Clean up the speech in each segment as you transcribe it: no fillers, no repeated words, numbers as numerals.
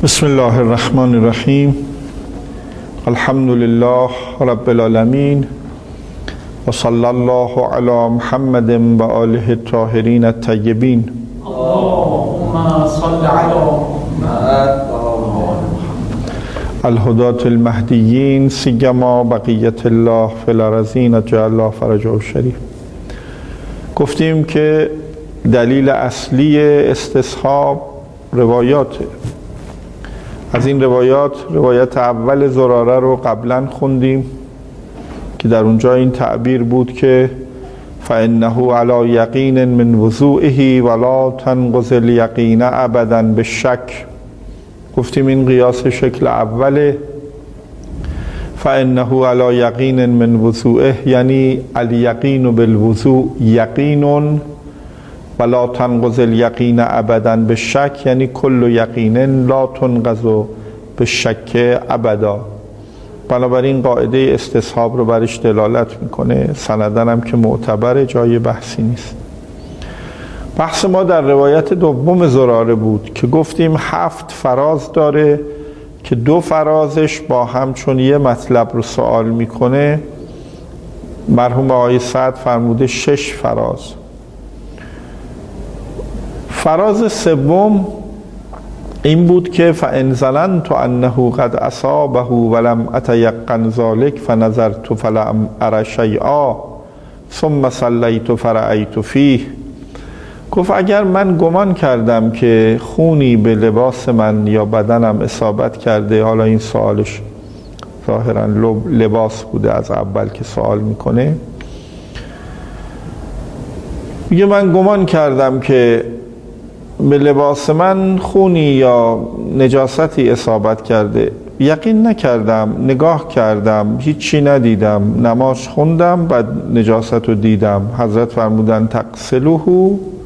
بسم الله الرحمن الرحیم. الحمد لله رب العالمین و صلی الله علی محمد و آله الطاهرین الطیبین. اللهم صل علی محمد الهداة المهدیین سیما بقیت الله فی الارضین اجعل الله فرجه الشریف. گفتیم که دلیل اصلی استصحاب روایاته. از این روایت اول زراره رو قبلا خوندیم که در اونجا این تعبیر بود که فإنه علی یقین من وضوئه ولا تنقض الیقین ابدا بالشک. گفتیم این قیاس شکل اوله. فإنه علی یقین من وضوئه یعنی الیقین بالوضوء یقین ولا تنقض الیقین ابدا بالشک یعنی کل یقین لا تنقض بالشک ابدا. بنابراین قاعده استصحاب رو برش دلالت میکنه. سندن هم که معتبر، جای بحثی نیست. بحث ما در روایت دوم زراره بود که گفتیم 7 فراز داره که 2 فرازش با هم چون یه مطلب رو سوال میکنه. مرحوم آقای سعد فرموده 6 فراز. فراز سوم این بود که فإن ظننت انه قد اصابه ولم اتیقن ذلک فنظرت فلم ار شیئا ثم صلیت فرأیت فیه. گفت اگر من گمان کردم که خونی به لباس من یا بدنم اصابت کرده، حالا این سوالش ظاهرا لباس بوده از اول که سوال میکنه، میگه من گمان کردم که به لباس من خونی یا نجاستی اصابت کرده، یقین نکردم، نگاه کردم، هیچی ندیدم، نماز خوندم، بعد نجاست رو دیدم. حضرت فرمودن تغسلوه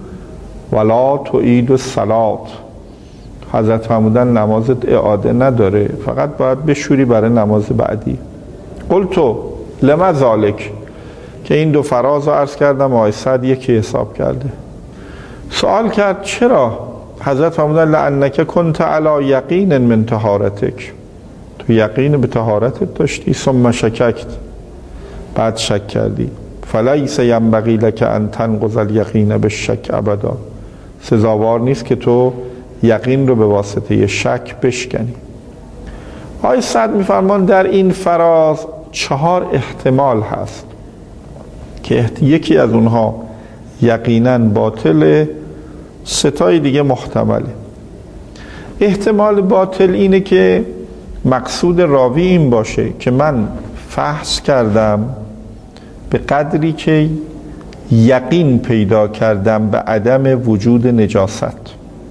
ولا تعید الصلاة. حضرت فرمودن نمازت اعاده نداره، فقط باید بشوری برای نماز بعدی. قلتو لما ذالک، که این 2 فراز رو عرض کردم. آقای سعد یکی حساب کرده. سوال کرد چرا؟ حضرت فرمودن لانک کنت علی یقین من طهارتک، تو یقین به طهارتت داشتی. ثم شککت، بعد شک کردی. فلیس ینبغی لک ان تنقض الیقین بالشک ابدا. سزاوار نیست که تو یقین رو به واسطه شک بشکنی. آقای سعد میفرمان در این فراز 4 احتمال هست که یکی از اونها یقینا باطله، 3 دیگه محتمله. احتمال باطل اینه که مقصود راوی این باشه که من فحص کردم به قدری که یقین پیدا کردم به عدم وجود نجاست،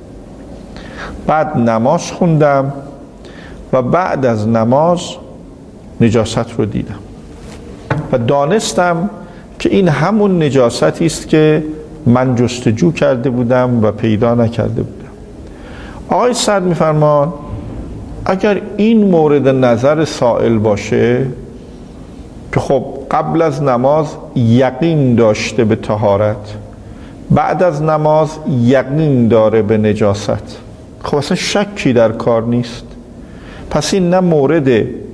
بعد نماز خوندم و بعد از نماز نجاست رو دیدم و دانستم که این همون نجاستی است که من جستجو کرده بودم و پیدا نکرده بودم. آقای سعد میفرمان اگر این مورد نظر سائل باشه که خب قبل از نماز یقین داشته به طهارت، بعد از نماز یقین داره به نجاست، خب اصلا شکی در کار نیست. پس این نه مورد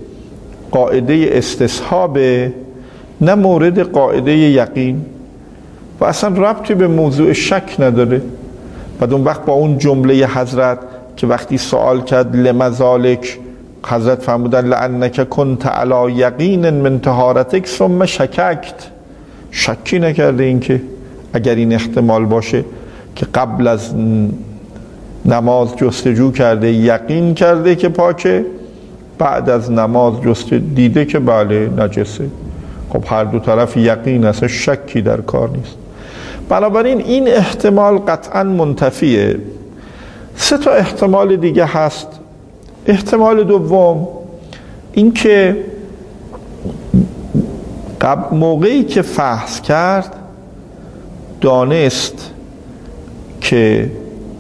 قاعده استصحابه نه مورد قاعده یقین و اصلا ربطی به موضوع شک نداره. بعد اون وقت با اون جمله حضرت که وقتی سوال کرد لما ذالک، حضرت فرمودن لانک کنت علی یقین من طهارتک ثم شککت. شکی نکرده این که اگر این احتمال باشه که قبل از نماز جستجو کرده، یقین کرده که پاکه، بعد از نماز دیده که بله نجسه، خب هر 2 طرف یقین است، شکی در کار نیست. بنابراین این احتمال قطعا منتفیه. 3 احتمال دیگه هست. احتمال دوم این که موقعی که فحص کرد دانست که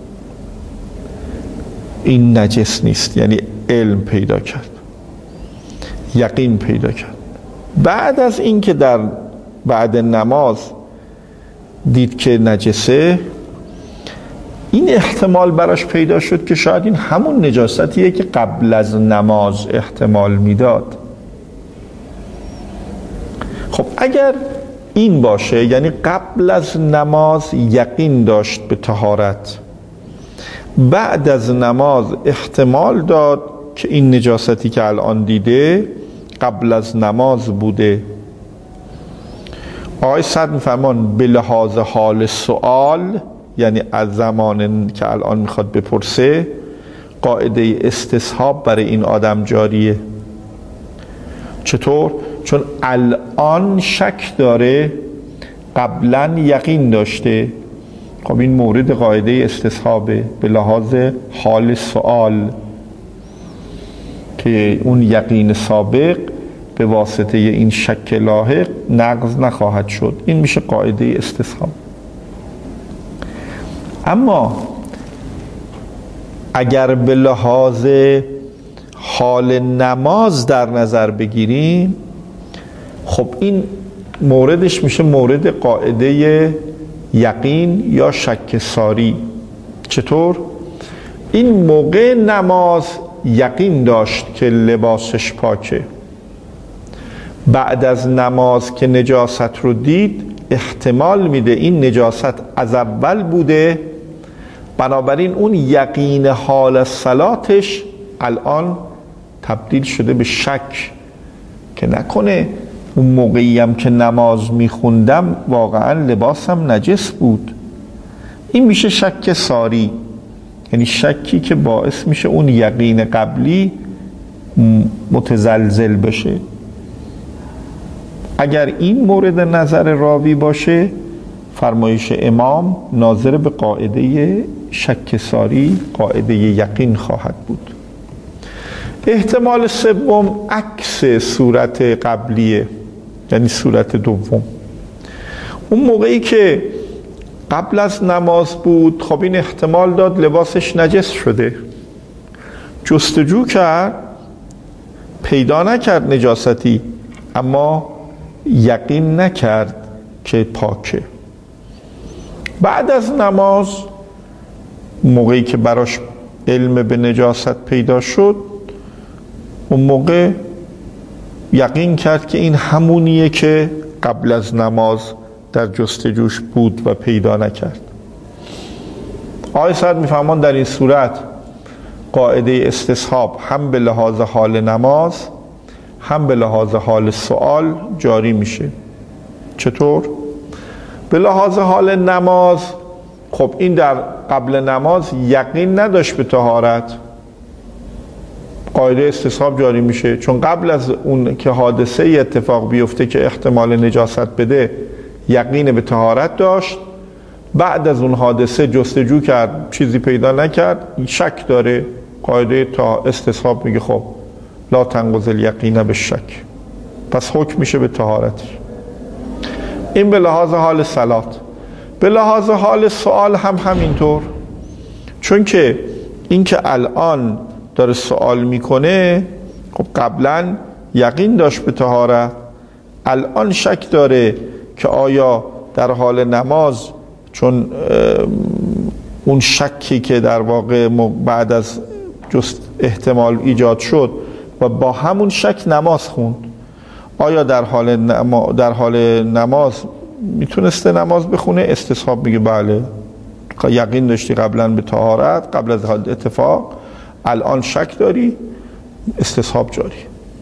این نجس نیست، یعنی علم پیدا کرد، یقین پیدا کرد. بعد از این که در بعد نماز دید که نجسه، این احتمال براش پیدا شد که شاید این همون نجاستیه که قبل از نماز احتمال میداد. خب اگر این باشه، یعنی قبل از نماز یقین داشت به طهارت، بعد از نماز احتمال داد که این نجاستی که الان دیده قبل از نماز بوده، آقای صدر میفرمان به لحاظ حال سوال، یعنی از زمان که الان میخواد بپرسه، قاعده استصحاب برای این آدم جاریه. چطور؟ چون الان شک داره، قبلا یقین داشته. خب این مورد قاعده استصحابه به لحاظ حال سوال، که اون یقین سابق به واسطه این شک لاحق نقض نخواهد شد. این میشه قاعده استصحاب. اما اگر به لحاظ حال نماز در نظر بگیریم، خب این موردش میشه مورد قاعده یقین یا شک ساری. چطور؟ این موقع نماز یقین داشت که لباسش پاکه، بعد از نماز که نجاست رو دید احتمال میده این نجاست از اول بوده، بنابراین اون یقین حال صلاتش الان تبدیل شده به شک، که نکنه اون موقعی هم که نماز میخوندم واقعا لباسم نجس بود. این میشه شک ساری، یعنی شکی که باعث میشه اون یقین قبلی متزلزل بشه. اگر این مورد نظر راوی باشه، فرمایش امام ناظر به قاعده شک ساری، قاعده یقین خواهد بود. احتمال سوم عکس صورت قبلیه، یعنی صورت دوم. اون موقعی که قبل از نماز بود، خب این احتمال داد لباسش نجس شده، جستجو کرد، پیدا نکرد نجاستی، اما یقین نکرد که پاکه. بعد از نماز موقعی که براش علم به نجاست پیدا شد، اون موقع یقین کرد که این همونیه که قبل از نماز در جستجوش بود و پیدا نکرد. آقای صدر میفهمان در این صورت قاعده استصحاب هم به لحاظ حال نماز هم به لحاظ حال سوال جاری میشه. چطور؟ به لحاظ حال نماز، خب این در قبل نماز یقین نداشت به طهارت، قاعده استصحاب جاری میشه، چون قبل از اون که حادثه اتفاق بیفته که احتمال نجاست بده یقین به طهارت داشت، بعد از اون حادثه جستجو کرد چیزی پیدا نکرد، شک داره، قاعده استصحاب میگه خب لا تنقض الیقین بالشک، پس حکم میشه به طهارتش. این به لحاظ حال صلات. به لحاظ حال سوال هم همینطور، چون که این که الان داره سوال میکنه، خب قبلا یقین داشت به طهارت، الان شک داره که آیا در حال نماز، چون اون شکی که در واقع بعد از جست احتمال ایجاد شد و با همون شک نماز خوند، آیا در حال نماز میتونسته نماز بخونه؟ استصحاب میگه بله، یقین داشتی قبلا به طهارت قبل از اتفاق، الان شک داری، استصحاب جاری،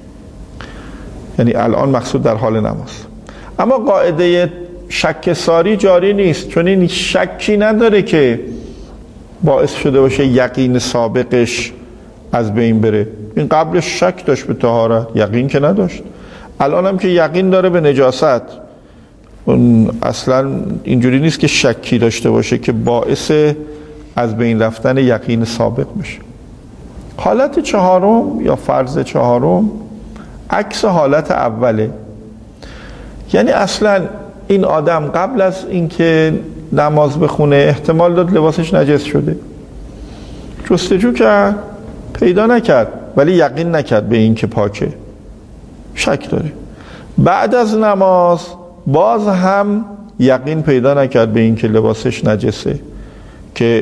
یعنی الان مقصود در حال نماز. اما قاعده شک ساری جاری نیست، چون این شکی نداره که باعث شده باشه یقین سابقش از بین بره. این قبلش شک داشت به طهارت، یقین که نداشت، الان هم که یقین داره به نجاست، اصلا اینجوری نیست که شکی داشته باشه که باعث از بین رفتن یقین سابق بشه. حالت چهارم یا فرض چهارم عکس حالت اوله، یعنی اصلا این آدم قبل از اینکه نماز بخونه احتمال داد لباسش نجس شده، جستجو کرد پیدا نکرد، ولی یقین نکرد به این که پاکه، شک داره. بعد از نماز باز هم یقین پیدا نکرد به این که لباسش نجسه، که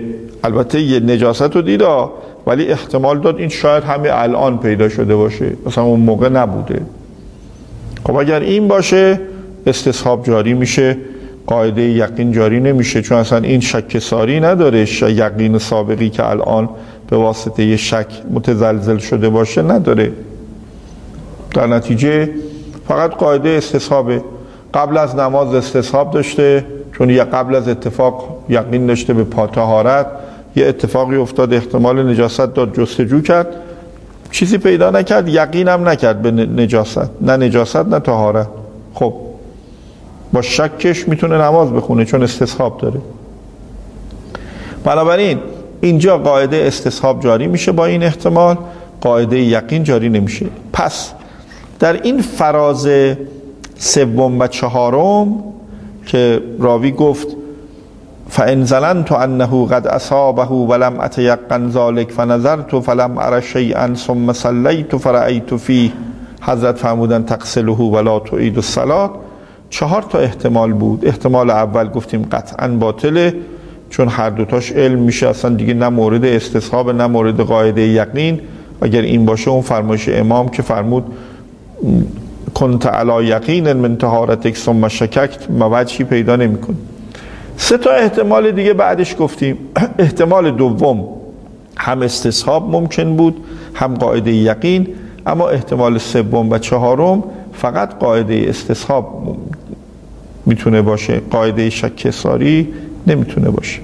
البته یه نجاست رو دید ولی احتمال داد این شاید همه الان پیدا شده باشه، مثلا اون موقع نبوده. خب اگر این باشه استصحاب جاری میشه، قاعده یقین جاری نمیشه، چون اصلا این شک ساری نداره. یقین سابقی که الان به واسطه یه شک متزلزل شده باشه نداره. در نتیجه فقط قاعده استصحابه. قبل از نماز استصحاب داشته، چون یه قبل از اتفاق یقین داشته به طهارت، یه اتفاقی افتاد احتمال نجاست داد، جستجو کرد، چیزی پیدا نکرد، یقین هم نکرد به نجاست، نه نجاست نه طهارت. خب با شکش میتونه نماز بخونه چون استصحاب داره. بنابراین اینجا قاعده استصحاب جاری میشه، با این احتمال قاعده یقین جاری نمیشه. پس در این فراز سوم و چهارم که راوی گفت فَإِنْ ظَنَنْتُ أَنَّهُ قَدْ أَصَابَهُ وَلَمْ أَتَيَقَّنْ ذَلِكَ فَنَظَرْتُ فَلَمْ أَرَ شَيْئًا ثُمَّ صَلَّيْتُ فَرَأَيْتُ فِيهِ، حضرت فرمودن تغسله ولا تعید الصلاة. 4 تا احتمال بود. احتمال اول گفتیم قطعا باطله، چون هر دوتاش علم میشه، اصلا دیگه نه مورد استصحاب نه مورد قاعده یقین. اگر این باشه اون فرمایش امام که فرمود کنت علی یقین من طهارتک ثم شککت موجهی پیدا نمی‌کنه. 3 تا احتمال دیگه بعدش گفتیم. احتمال دوم هم استصحاب ممکن بود هم قاعده یقین، اما احتمال سوم و چهارم فقط قاعده استصحاب میتونه باشه، قاعده شک ساری نمیتونه باشه.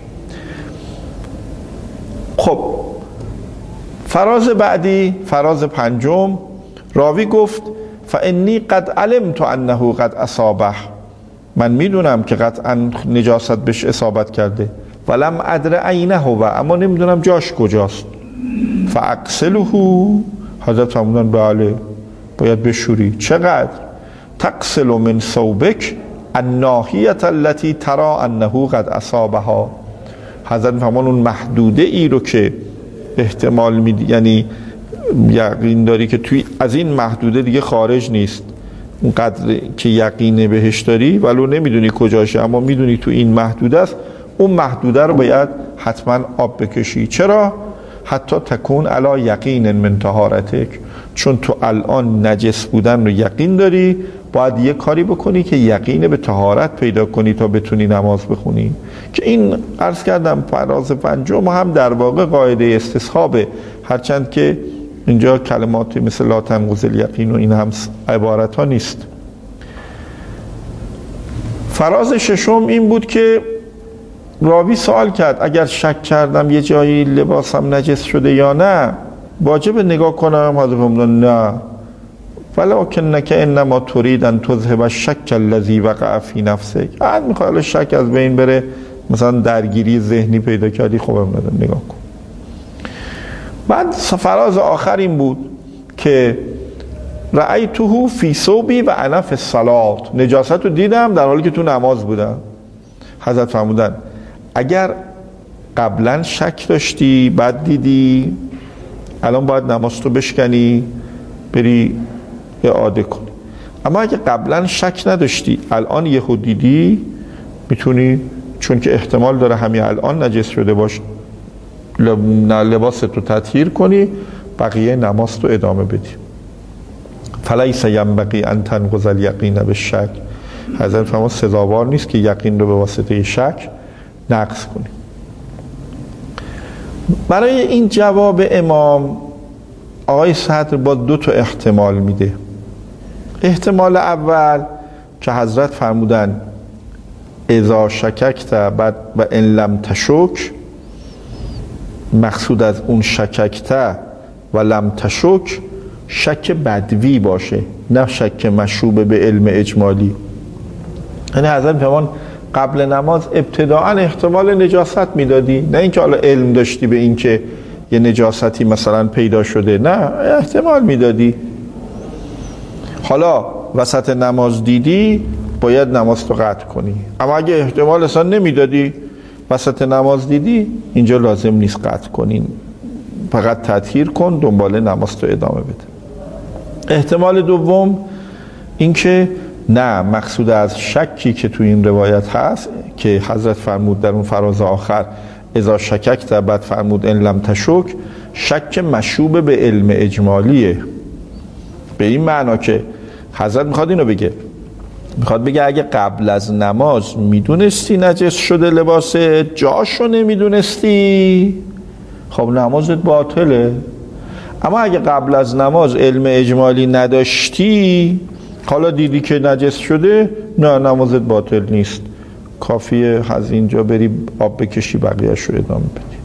خب فراز بعدی، فراز پنجم، راوی گفت فانی قد علمت انه قد اصابه، من میدونم که قطعا نجاست بهش اصابت کرده، ولم ادر اینه هو، اما نمیدونم جاش کجاست. فاغسله، حضرت فرمودن بله باید بشوری. چقدر؟ تغسل من ثوبک الناحیه التي ترى انه قد اصابها. حضرت فرمودن اون محدوده ای رو که احتمال میدی، یعنی یقین داری که توی از این محدوده دیگه خارج نیست، اون قدر که یقین بهش داری ولو نمیدونی کجاشه اما میدونی تو این محدوده است، اون محدوده رو باید حتما آب بکشی. چرا؟ حتی تکون علی یقین من طهارتک، چون تو الان نجس بودن رو یقین داری، باید یه کاری بکنی که یقین به طهارت پیدا کنی تا بتونی نماز بخونی. که این عرض کردم فراز پنجم هم در واقع قاعده استصحابه، هرچند که اینجا کلماتی مثل لا تنقض الیقین و این هم عبارت ها نیست. فراز ششم این بود که راوی سوال کرد اگر شک کردم یه جایی لباسم نجس شده یا نه واجب نگاه کنم؟ حضرت فرمودن نه، ولکنک انما ترید ان تذهب الشک الذی وقع فی نفسک. بعد میخواد شک از بین بره، مثلا درگیری ذهنی پیدا کردی، خب نگاه کن. بعد فراز آخر این بود که رأیته فی ثوبی و انا فی الصلاة، نجاست رو دیدم در حالی که تو نماز بودم. حضرت فرمودن اگر قبلا شک داشتی بعد دیدی، الان باید نماز تو بشکنی بری اعاده کنی. اما اگه قبلا شک نداشتی الان یهو دیدی، میتونی، چون که احتمال داره همین الان نجس شده باشه، لباس تو تطهیر کنی، بقیه نماز تو ادامه بدی. فلیس ینبغی ان تنقض الیقین بالشک، حضرت فرمود سزاوار نیست که یقین رو به واسطه شک نقض کنی. برای این جواب امام آقای صدر با 2 تا احتمال میده. احتمال اول که حضرت فرمودن اذا شککت بعد و ان لم تشک، مقصود از اون شککت و لم تشک شک بدوی باشه، نه شک مشروب به علم اجمالی. یعنی حضرت فرمان قبل نماز ابتداعا احتمال نجاست میدادی، نه اینکه حالا علم داشتی به این که یه نجاستی مثلا پیدا شده، نه احتمال میدادی. حالا وسط نماز دیدی باید نماز تو قطع کنی. اما اگه احتمال اصلا نمیدادی، وسط نماز دیدی، اینجا لازم نیست قطع کنین، فقط تطهیر کن، دنبال نماز تو ادامه بده. احتمال دوم این که نه، مقصود از شکی که تو این روایت هست که حضرت فرمود در اون فراز آخر اذا شککت بعد فرمود ان لم تشک، شک مشوب به علم اجمالیه. به این معنا که حضرت میخواد اینو بگه، میخواد بگه اگه قبل از نماز میدونستی نجس شده لباس، جاشو نمیدونستی، خب نمازت باطله. اما اگه قبل از نماز علم اجمالی نداشتی، حالا دیدی که نجس شده، نه نمازت باطل نیست، کافیه از اینجا بری آب بکشی بقیه‌اش رو ادامه بدی.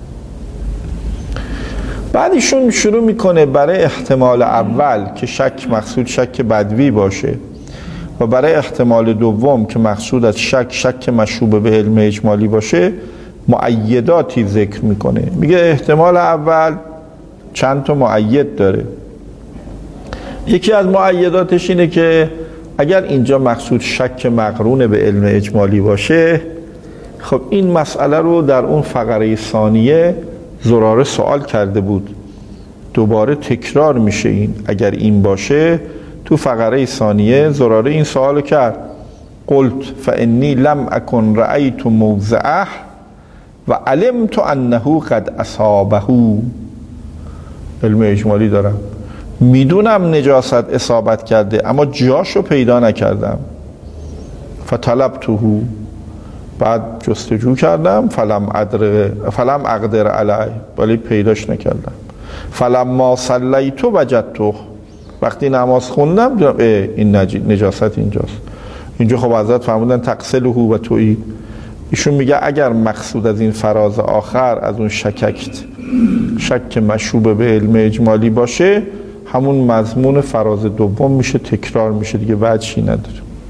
بعد ایشون شروع میکنه برای احتمال اول که شک مقصود شک بدوی باشه و برای احتمال دوم که مقصود از شک مشوب به علم اجمالی باشه مؤیداتی ذکر میکنه. میگه احتمال اول چند تا مؤید داره. یکی از مؤیداتش اینه که اگر اینجا مقصود شک مقرون به علم اجمالی باشه، خب این مسئله رو در اون فقره ثانیه زراره سوال کرده بود، دوباره تکرار میشه. این اگر این باشه تو فقره ثانیه زراره این سوال کرد، قلت فانی لم اکن رأیت موضعه و علمت انه قد اصابه. علم اجمالی دارم، میدونم نجاست اصابت کرده اما جاشو پیدا نکردم. فطلبته، بعد جستجو کردم، فلم اقدر علیه، ولی پیداش نکردم. فلما صلیت وجدته، وقتی نماز خوندم دیدم این نجاست اینجاست. اینجا خب حضرت فرمودن تغسله و تویی. ایشون میگه اگر مقصود از این فراز آخر از اون شک مشوب به علم اجمالی باشه، همون مضمون فراز دوم میشه، تکرار میشه دیگه، وجهی نداره.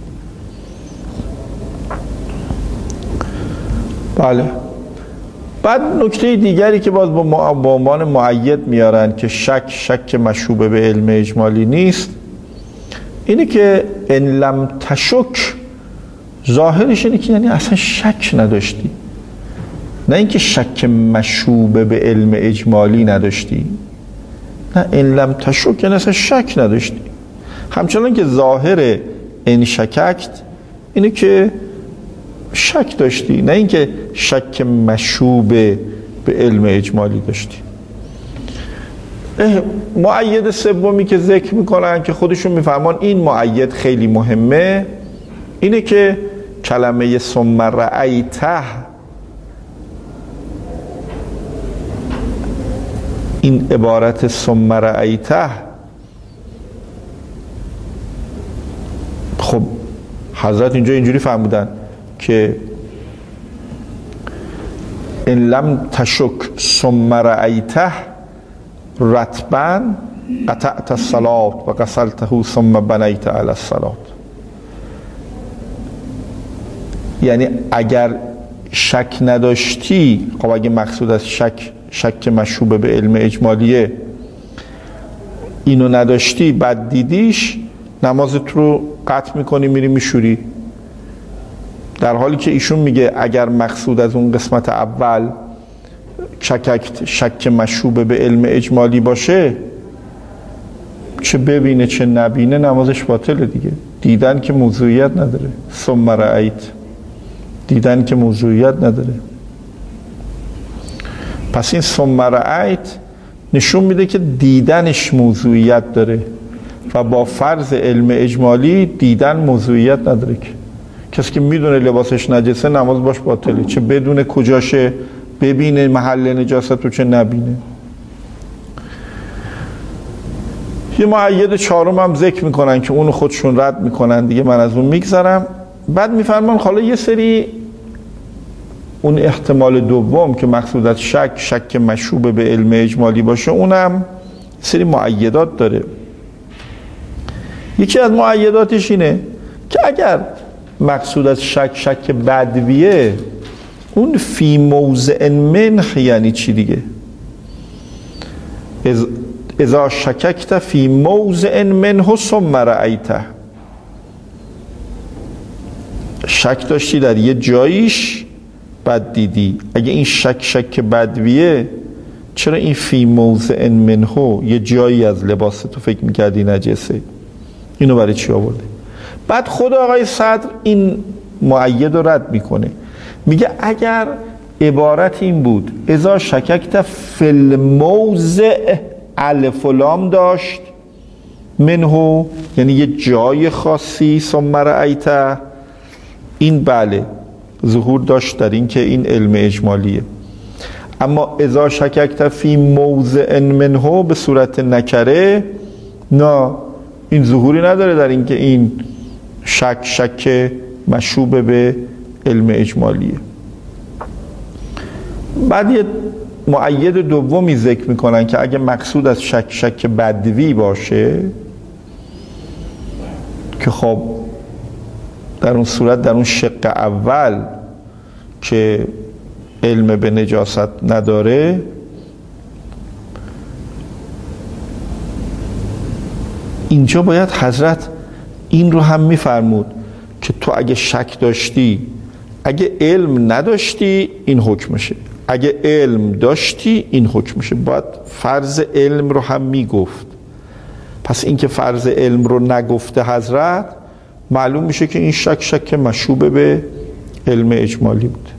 بله. بعد نکته دیگری که باز با عنوان مؤید میارن که شک مشوب به علم اجمالی نیست، اینه که ان لم تشک، ظاهرش اینه که یعنی اصلا شک نداشتی، نه اینکه شک مشوب به علم اجمالی نداشتی، نه ان لم تشک یعنی اصلا شک نداشتی. همچنان که ظاهر ان شککت اینه که شک داشتی، نه اینکه شک مشوب به علم اجمالی داشتی. مؤید سومی که ذکر میکنن که خودشون میفهمان این مؤید خیلی مهمه، اینه که کلمه ثم رأیته، این عبارت ثم رأیته، خب حضرت اینجا اینجوری فرمودن که ان لم تشک ثم رأیته رتبا قطعت الصلاة و غسلته ثم بنیت علی الصلاة. یعنی اگر شک نداشتی، خب اگه مقصود از شک مشوب به علم اجمالیه، اینو نداشتی بعد دیدیش، نمازت رو قطع میکنی میری میشوری. در حالی که ایشون میگه اگر مقصود از اون قسمت اول شک مشوب به علم اجمالی باشه، چه ببینه چه نبینه نمازش باطله دیگه. دیدن که موضوعیت نداره. ثم رأیت، دیدن که موضوعیت نداره. پس این ثم رأیت نشون میده که دیدنش موضوعیت داره و با فرض علم اجمالی دیدن موضوعیت نداره. که کسی که میدونه لباسش نجسه نماز باش باطله، چه بدون کجاشه، ببینه محل نجاست رو چه نبینه. یه مؤید چهارم هم ذکر میکنن که اونو خودشون رد میکنن دیگه، من از اون میگذرم. بعد میفرمان حالا یه سری اون احتمال دوم که مقصود از شک مشوب به علم اجمالی باشه، اونم سری مؤیدات داره. یکی از مؤیداتش اینه که اگر مقصود از شک بدویه، اون فی موضع منه یعنی چی دیگه؟ اذا شککت فی موضع منه ثم رأیته، شک داشتی در یه جاییش بعد دیدی. اگه این شک بدویه، چرا این فی موضع منه، یه جایی از لباس تو فکر میکردی نجسه، اینو برای چی آورده؟ بعد خود آقای صدر این مؤید رو رد میکنه، میگه اگر عبارت این بود اذا شککت فی الموضع الف و لام داشت منه، یعنی یه جای خاصی ثم رأیت، این بله ظهور داشت در این که این علم اجمالیه. اما اذا شککت فی موضع منه به صورت نکره، نه این ظهوری نداره در این که این شک مشوب به علم اجمالیه. بعد یه مؤید دومی ذکر میکنن که اگه مقصود از شک بدوی باشه که خب در اون صورت در اون شق اول که علم به نجاست نداره، اینجا باید حضرت این رو هم میفرمود که تو اگه شک داشتی، اگه علم نداشتی این حکمشه، اگه علم داشتی این حکمشه. باید فرض علم رو هم میگفت. پس این که فرض علم رو نگفته حضرت، معلوم میشه که این شک مشوب به علم اجمالی بود.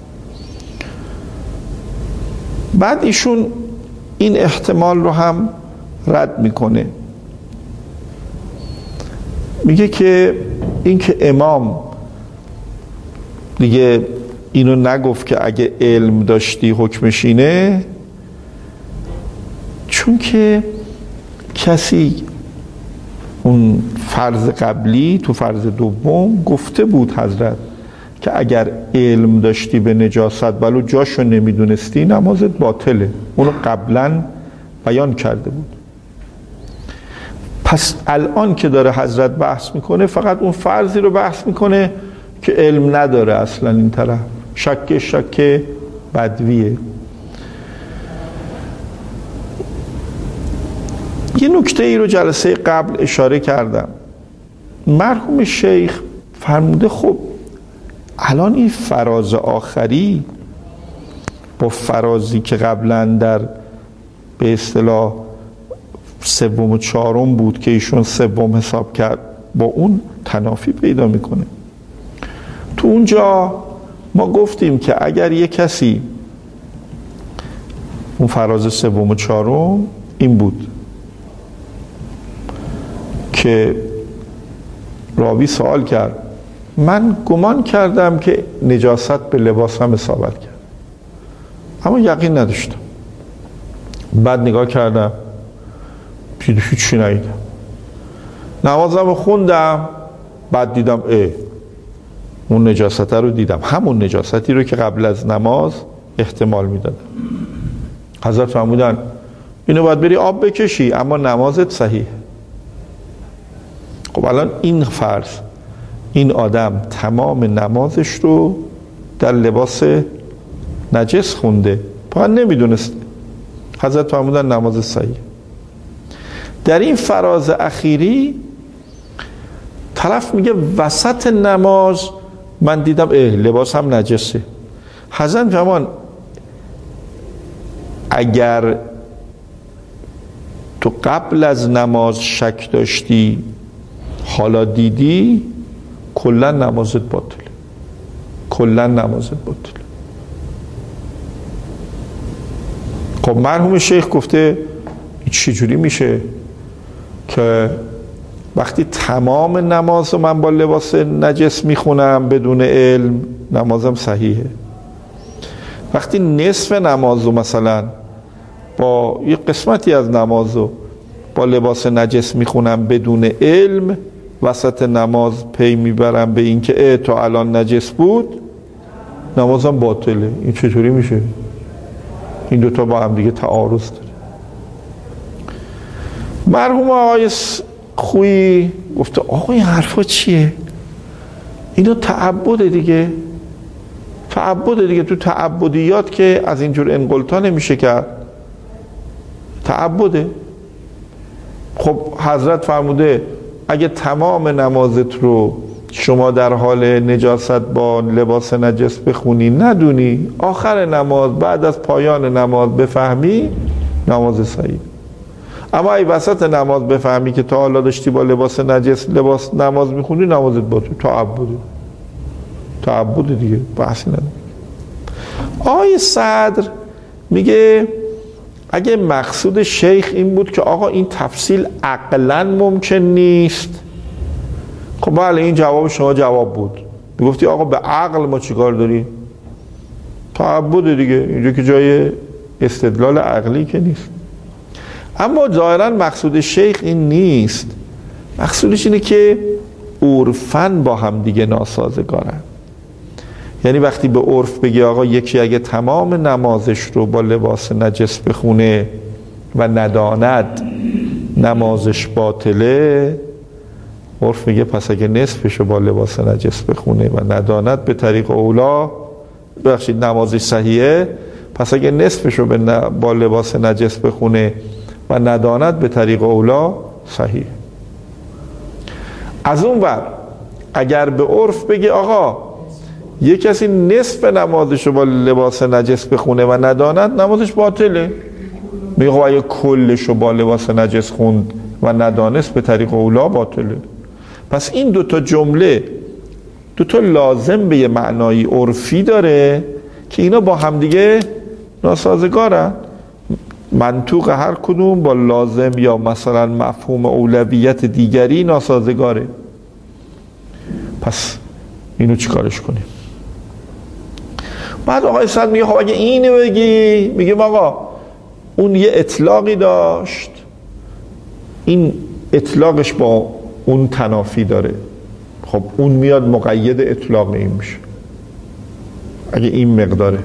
بعد ایشون این احتمال رو هم رد میکنه، میگه که این که امام دیگه اینو نگفت که اگه علم داشتی حکمش اینه، چون که کسی اون فرض قبلی تو فرض دوم گفته بود حضرت که اگر علم داشتی به نجاست ولو جاشو نمیدونستی نمازت باطله، اونو قبلا بیان کرده بود. پس الان که داره حضرت بحث میکنه فقط اون فرضی رو بحث میکنه که علم نداره اصلا، این طرف شک بدویه. یه نکته ای رو جلسه قبل اشاره کردم. مرحوم شیخ فرموده خب الان این فراز آخری با فرازی که قبلا در به اصطلاح سوم و چهارم بود که ایشون سوم حساب کرد، با اون تنافی پیدا میکنه. تو اونجا ما گفتیم که اگر یک کسی، اون فراز سوم و چهارم این بود که راوی سوال کرد من گمان کردم که نجاست به لباسم اصابت کرد اما یقین نداشتم، بعد نگاه کردم هیچی ندیدم، نمازم خوندم، بعد دیدم اون نجاست رو دیدم، همون نجاستی رو که قبل از نماز احتمال میدادم. حضرت فرمودن اینو باید بری آب بکشی اما نمازت صحیح. خب الان این فرض، این آدم تمام نمازش رو در لباس نجس خونده، پس نمیدونست. حضرت فرمودن نماز صحیح. در این فراز اخیری طرف میگه وسط نماز من دیدم لباس هم نجسه. حضرت فرمان اگر تو قبل از نماز شک داشتی حالا دیدی کلا نمازت باطله، کلا نمازت باطله. خب مرحوم شیخ گفته چجوری میشه که وقتی تمام نماز رو من با لباس نجس میخونم بدون علم نمازم صحیحه، وقتی نصف نماز رو مثلا با یه قسمتی از نماز رو با لباس نجس میخونم بدون علم، وسط نماز پی میبرم به این که تا الان نجس بود، نمازم باطله. این چطوری میشه؟ این دوتا با هم دیگه تعارض داره. مرحوم آقای خویی گفته آقا این حرفا چیه؟ اینا تعبده دیگه، تعبده دیگه. تو تعبدیات که از اینجور انقلتا نمیشه کرد، تعبده. خب حضرت فرموده اگه تمام نمازت رو شما در حال نجاست با لباس نجس بخونی ندونی، آخر نماز بعد از پایان نماز بفهمی، نماز صحیح. اما ای وسط نماز بفهمی که تا حالا داشتی با لباس نجس نماز میخونی، نمازت باطل. تعبده دیگه، بحثی نداره. آقای صدر میگه اگه مقصود شیخ این بود که آقا این تفصیل عقلاً ممکن نیست، خب بله این جواب شما جواب بود، میگفتی آقا به عقل ما چیکار داریم؟ تعبد دیگه، اینجا که جای استدلال عقلی که نیست. اما ظاهراً مقصود شیخ این نیست، مقصودش اینه که عرفاً با هم دیگه ناسازگارن. یعنی وقتی به عرف بگی آقا یکی اگه تمام نمازش رو با لباس نجس بخونه و نداند نمازش باطله، عرف میگه پس اگه نصفش رو با لباس نجس بخونه و نداند به طریق اولا، ببخشید نمازش صحیحه، پس اگه نصفش رو با لباس نجس بخونه و نداند به طریق اولا صحیح. از اون ور اگر به عرف بگی آقا یک کسی نصف نمازش رو با لباس نجس بخونه و نداند نمازش باطله، میگه خب اگه کلش رو با لباس نجس خوند و ندانست به طریق اولا باطله. پس این دوتا جمله دوتا لازم به یه معنای عرفی داره که اینا با همدیگه ناسازگارن، منطوق هر کدوم با لازم یا مثلا مفهوم اولویت دیگری ناسازگاره. پس اینو چیکارش کنیم؟ بعد آقای صدر میگه خب اگه اینو بگی، میگه آقا اون یه اطلاقی داشت، این اطلاقش با اون تنافی داره، خب اون میاد مقید اطلاق این میشه اگه این مقداره.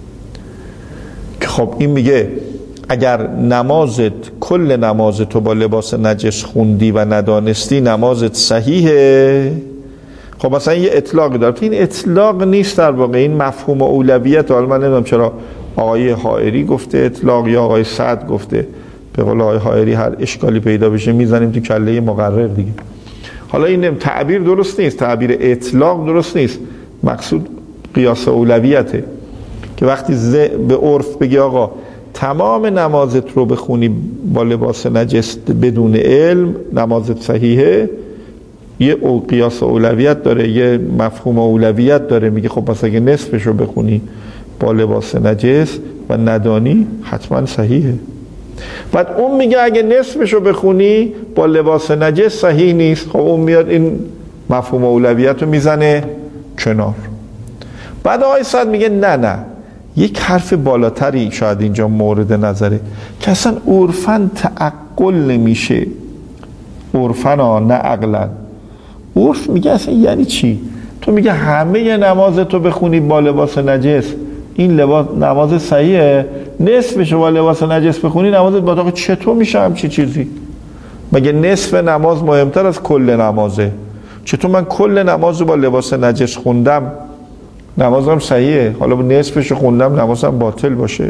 خب این میگه اگر نمازت کل نمازتو با لباس نجس خوندی و ندانستی نمازت صحیحه، خب مثلا یه اطلاقی داره، این اطلاق نیست در واقع، این مفهوم اولویت. حالا من نمیدونم چرا آقای حائری گفته اطلاق یا آقای سعد گفته، به قول آقای حائری هر اشکالی پیدا بشه میزنیم تو کله مقرر دیگه. حالا این تعبیر درست نیست، تعبیر اطلاق درست نیست، مقصود قیاس اولویته که وقتی به عرف بگی آقا تمام نمازت رو بخونی با لباس نجس بدون علم نمازت صحیحه، یه قیاس اولویت داره، یه مفهوم اولویت داره، میگه خب پس اگه نصفش رو بخونی با لباس نجس و ندانی حتما صحیحه. بعد اون میگه اگه نصفش رو بخونی با لباس نجس صحیح نیست، خب اون میاد این مفهوم اولویت رو میزنه کنار. بعد آقای صدر میگه نه یک حرف بالاتری شاید اینجا مورد نظره که اصلا عرفاً تعقل نمیشه، عرفاً نه عقلاً. عرف میگه اصلا یعنی چی؟ تو میگه همه نمازتو بخونی با لباس نجس این لباس نماز صحیحه، نصفشو با لباس نجس بخونی نمازت باطله. چطور میشه همچی چیزی؟ مگه نصف نماز مهمتر از کل نمازه؟ چطور من کل نماز رو با لباس نجس خوندم نمازم صحیحه، حالا نصفشو خوندم نمازم باطل باشه؟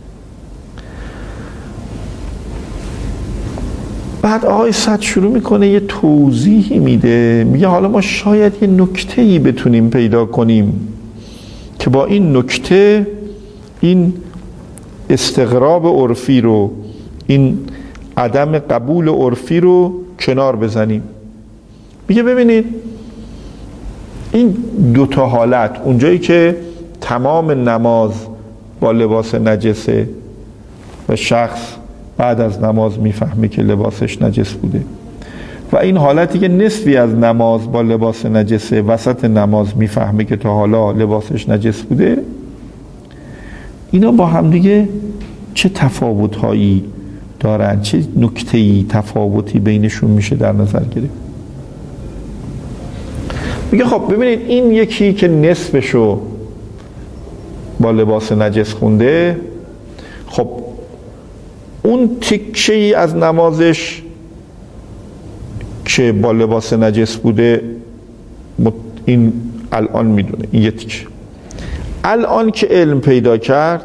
بعد آقای صدر شروع میکنه یه توضیحی میده، میگه حالا ما شاید یه نکته‌ای بتونیم پیدا کنیم که با این نکته این استغراب عرفی رو، این عدم قبول عرفی رو کنار بزنیم. میگه ببینید این دوتا حالت، اونجایی که تمام نماز با لباس نجسه و شخص بعد از نماز میفهمه که لباسش نجس بوده، و این حالتی که نصفی از نماز با لباس نجسه وسط نماز میفهمه که تا حالا لباسش نجس بوده، اینا با هم دیگه چه تفاوت‌هایی دارن، چه نکته‌ای تفاوتی بینشون میشه در نظر گرفت؟ میگه خب ببینید این یکی که نصفشو با لباس نجس خونده، خب اون تکه‌ای از نمازش که با لباس نجس بوده این الان میدونه، این یه تیکه. الان که علم پیدا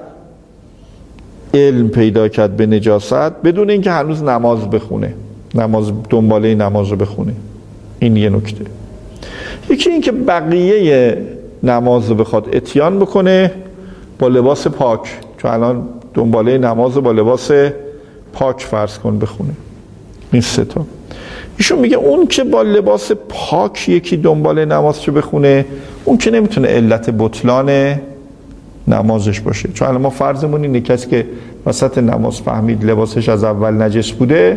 کرد به نجاست بدون اینکه هنوز نماز بخونه، نماز دنباله نماز رو بخونه، این یه نکته. یکی این که بقیه نماز رو بخواد اتیان بکنه با لباس پاک، چون الان دنباله نماز با لباس پاک فرض کن بخونه. این سه تا. ایشون میگه اون که با لباس پاک یکی دنباله نمازشو بخونه، اون که نمیتونه علت بطلان نمازش باشه. چون الان ما فرضمون اینه کسی که وسط نماز فهمید لباسش از اول نجس بوده،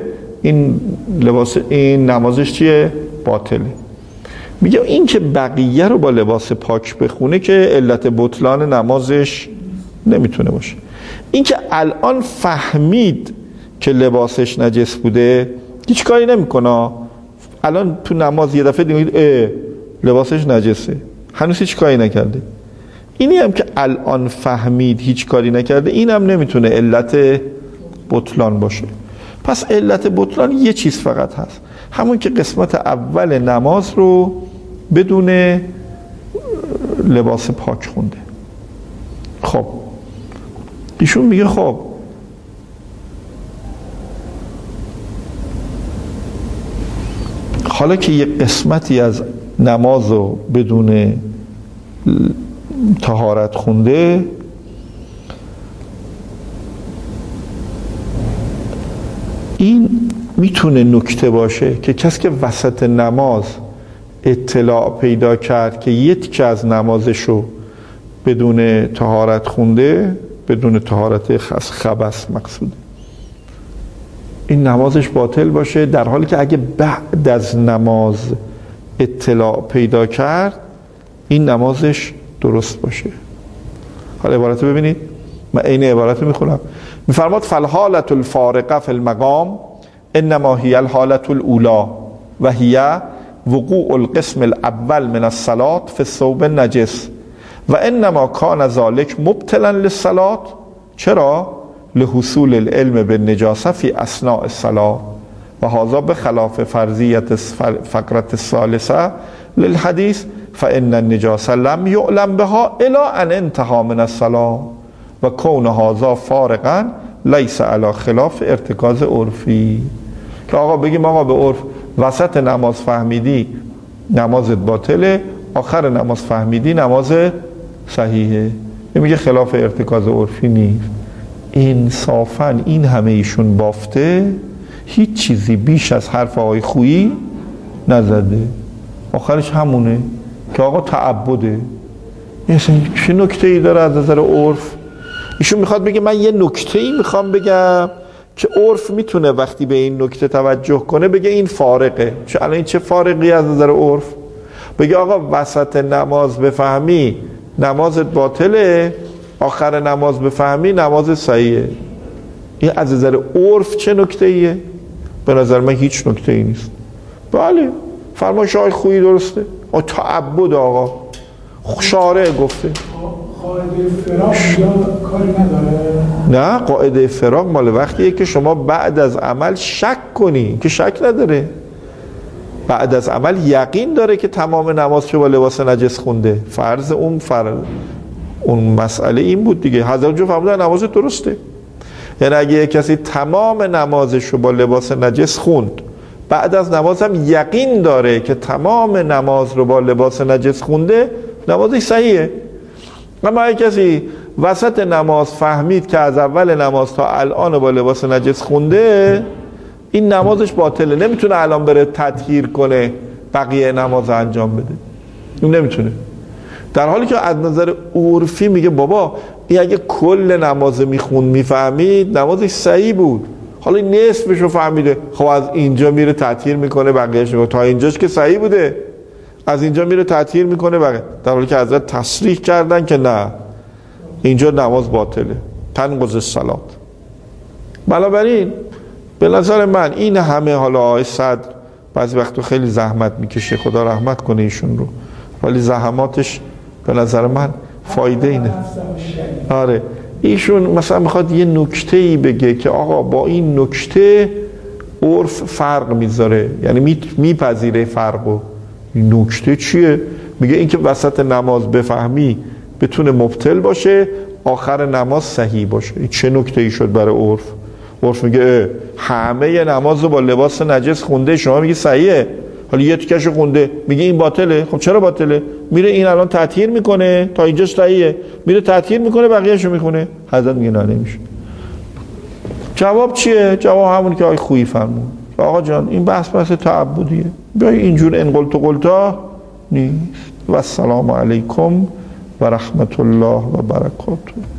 این نمازش چیه؟ باطله. میگم این که بقیه رو با لباس پاک بخونه که علت بطلان نمازش نمیتونه باشه. این که الان فهمید که لباسش نجس بوده هیچ کاری نمیکنه. الان تو نماز یه دفعه دیدید لباسش نجسه، هنوز هیچ کاری نکرده. اینی هم که الان فهمید هیچ کاری نکرده، این هم نمیتونه علت بطلان باشه. پس علت بطلان یه چیز فقط هست، همون که قسمت اول نماز رو بدون لباس پاک خونده. خب ایشون میگه خب حالا که یه قسمتی از نماز رو بدون طهارت خونده، این میتونه نکته باشه که کسی که وسط نماز اطلاع پیدا کرد که یکی از نمازشو بدون طهارت خونده، بدون طهارت خبث مقصود، این نمازش باطل باشه، در حالی که اگه بعد از نماز اطلاع پیدا کرد این نمازش درست باشه. حالا عبارت رو ببینید، من این عبارت رو میخونم. میفرماد فالحالة الفارقه فی المقام انما هی الحالة الاولی و هی وقوع القسم الاول من الصلاة فی الثوب النجس و انما کان ذلك مبطلا للصلاة. چرا؟ لحصول العلم بالنجاسه فی اثناء الصلاة و هذا بخلاف فرضیت فقرة الثالثه للحدیث فان النجاسه لم یعلم بها الی ان انتهى من الصلاة و کون هذا فارقا لیس علی خلاف ارتکاز عرفی. که آقا بگیم آقا به عرف وسط نماز فهمیدی نمازت باطله، آخر نماز فهمیدی نمازت صحیحه، این میگه خلاف ارتکاز عرفی نیست. انصافا این همه ایشون بافته، هیچ چیزی بیش از حرف آقای خویی نزده، آخرش همونه که آقا تعبده. چه نکته ای داره از نظر عرف؟ ایشون میخواد بگه من یه نکته ای میخوام بگم که عرف میتونه وقتی به این نکته توجه کنه بگه این فارقه. چون الان این چه فارقی از نظر عرف؟ بگه آقا وسط نماز بفهمی نمازت باطله، آخر نماز بفهمی نماز صحیحه. این از نظر عرف چه نکته ایه؟ به نظر من هیچ نکته ای نیست. بله فرمایش آقای خویی درسته، تعبد آقا شارع گفته. قاعده فراق یا کاری نداره؟ نه، قاعده فراق مال وقتیه که شما بعد از عمل شک کنی، که شک نداره. بعد از عمل یقین داره که تمام نمازشو با لباس نجس خونده. فرض اون مسئله این بود دیگه. حضرت جو فرمودن نماز درسته. یعنی اگه کسی تمام نمازشو با لباس نجس خوند، بعد از نماز هم یقین داره که تمام نماز رو با لباس نجس خونده، نمازش صحیحه. اما اگه کسی وسط نماز فهمید که از اول نماز تا الان با لباس نجس خونده، این نمازش باطله. نمیتونه الان بره تطهیر کنه بقیه نماز انجام بده، این نمیتونه. در حالی که از نظر عرفی میگه بابا این اگه کل نماز میخوند میفهمید نمازش صحیح بود، حالا نصفش رو فهمیده، خب از اینجا میره تطهیر میکنه بقیهش میکنه، تا اینجاش که صحیح بوده، از اینجا میره تطهیر میکنه بقیه. در حالی که حضرت تصریح کردن که نه، اینجا نماز باطله، تنقض الصلاة. بنابراین به نظر من این همه، حالا آقای سعد بعضی وقتا خیلی زحمت میکشه، خدا رحمت کنه ایشون رو، ولی زحماتش به نظر من فایده اینه. آره ایشون مثلا میخواد یه نکته‌ای بگه که آقا با این نکته عرف فرق میذاره، یعنی میپذیره فرقو. این نکته چیه؟ میگه این که وسط نماز بفهمی بتونه مبطل باشه، آخر نماز صحیح باشه. این چه نکته‌ای شد برای عرف؟ عرف میگه همه نماز رو با لباس نجس خونده، شما میگی صحیحه، حالا یه تیکشو خونده میگه این باطله. خب چرا باطله؟ میره این الان تطهیر میکنه تا اینجاش صحیحه، میره تطهیر میکنه بقیه‌شو میخونه. حضرت میگه نه نمیشه. جواب چیه؟ جواب همون که آقای خویی فرمود. آقا جان این بحث تعبدیه، بیا اینجور انقلت و قلتا نیست. و السلام علیکم و رحمت الله و برکاته.